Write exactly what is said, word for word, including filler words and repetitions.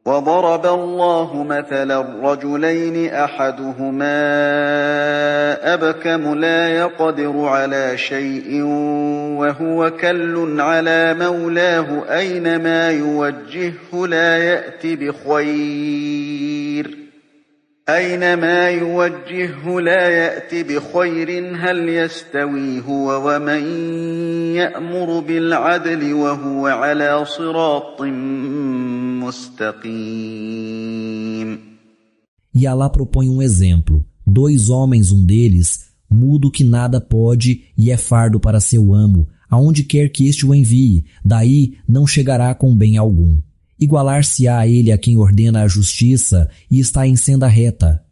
وضرب الله مثلا رجلين أحدهما أبكم لا يقدر على شيء وهو كل على مولاه أينما يوجهه لا يأت بخير أينما يوجهه لا يأت بخير هل يستوي هو ومن يأمر بالعدل وهو على صراط مستقيم. E Alá propõe um exemplo. Dois homens, um deles, mudo que nada pode e é fardo para seu amo, aonde quer que este o envie, daí não chegará com bem algum. Igualar-se-á a ele a quem ordena a justiça e está em senda reta.